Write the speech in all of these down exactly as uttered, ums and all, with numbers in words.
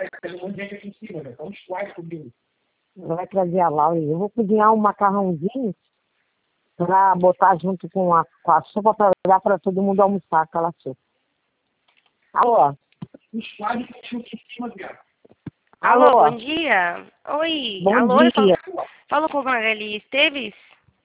Vai trazer a Laura. Eu vou cozinhar um macarrãozinho para botar junto com a, com a sopa para dar para todo mundo almoçar aquela sopa. Alô? Alô, Alô? bom dia. Oi, Bom alô, eu falo, dia. falo com Magali Esteves?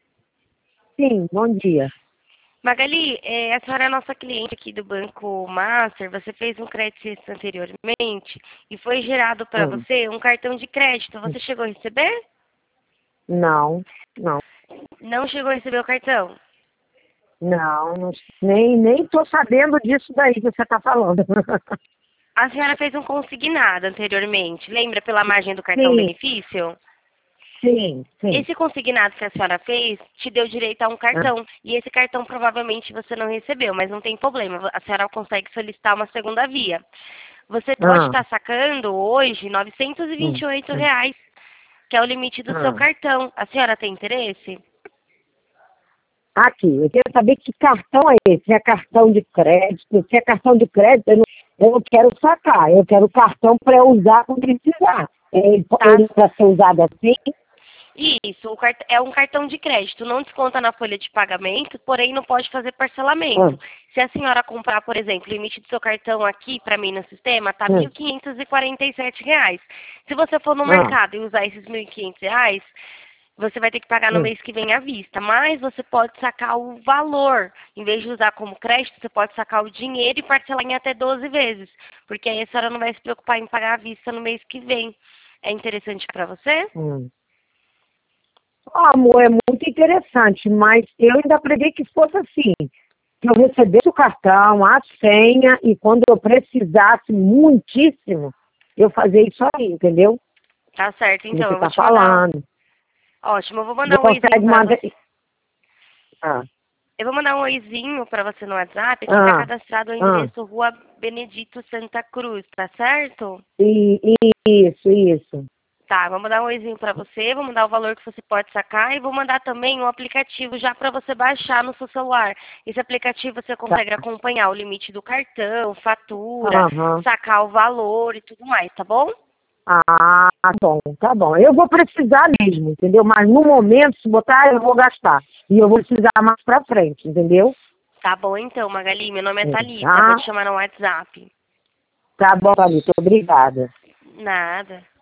Sim, bom dia. Magali, é, a senhora é nossa cliente aqui do Banco Master. Você fez um crédito anteriormente e foi gerado para Hum. você um cartão de crédito. Você chegou a receber? Não, não, Não chegou a receber o cartão? não, não nem nem tô sabendo disso daí que você está falando. A senhora fez um consignado anteriormente. Lembra pela margem do cartão Sim, benefício? sim, sim. Esse consignado que a senhora fez te deu direito a um Ah, cartão. E esse cartão provavelmente você não recebeu, mas não tem problema. A senhora consegue solicitar uma segunda via. Você pode ah, estar sacando hoje novecentos e e vinte hum, e oito hum, reais, que é o limite do seu ah. cartão. A senhora tem interesse? Aqui, eu quero saber que cartão é esse. Se é cartão de crédito, se é cartão de crédito, eu não, eu não quero sacar. Eu quero cartão para eu usar quando precisar. Ele, Tá? ele para ser usado assim? Isso, o cart- é um cartão de crédito, não desconta na folha de pagamento, porém não pode fazer Ah, parcelamento. Se a senhora comprar, por exemplo, o limite do seu cartão aqui para mim no sistema está ah, mil quinhentos e quarenta e sete reais. Se você for no ah, mercado e usar esses mil e quinhentos reais, você vai ter que pagar no hum. mês que vem à vista, mas você pode sacar o valor. Em vez de usar como crédito, você pode sacar o dinheiro e parcelar em até doze vezes, porque aí a senhora não vai se preocupar em pagar à vista no mês que vem. É interessante para você? Hum. Ah, amor, é muito interessante, mas eu ainda previ que fosse assim, que eu recebesse o cartão, a senha, e quando eu precisasse muitíssimo, eu fazer isso aí, entendeu? Tá certo, Que então. você Eu vou está te mandar. falando. Ótimo, eu vou Você mandar um oizinho consegue pra mandar... você. Ah, Eu vou mandar um oizinho pra você no WhatsApp. Aqui tá ah, cadastrado o ah, endereço Rua Benedito Santa Cruz, tá certo? e, e- isso, isso. Tá, vou mandar um oizinho pra você, vou mandar o valor que você pode sacar e vou mandar também um aplicativo já pra você baixar no seu celular. Esse aplicativo você Tá. consegue acompanhar o limite do cartão, fatura, Aham. sacar o valor e tudo mais, tá bom? Ah, tá bom, tá bom. Eu vou precisar mesmo, entendeu? Mas no momento, se botar, eu vou gastar. E eu vou precisar mais pra frente, entendeu? Tá bom então, Magali. Meu nome é É, Thalita, vou tá? te chamar no WhatsApp. Tá bom, Thalita. Obrigada. Nada.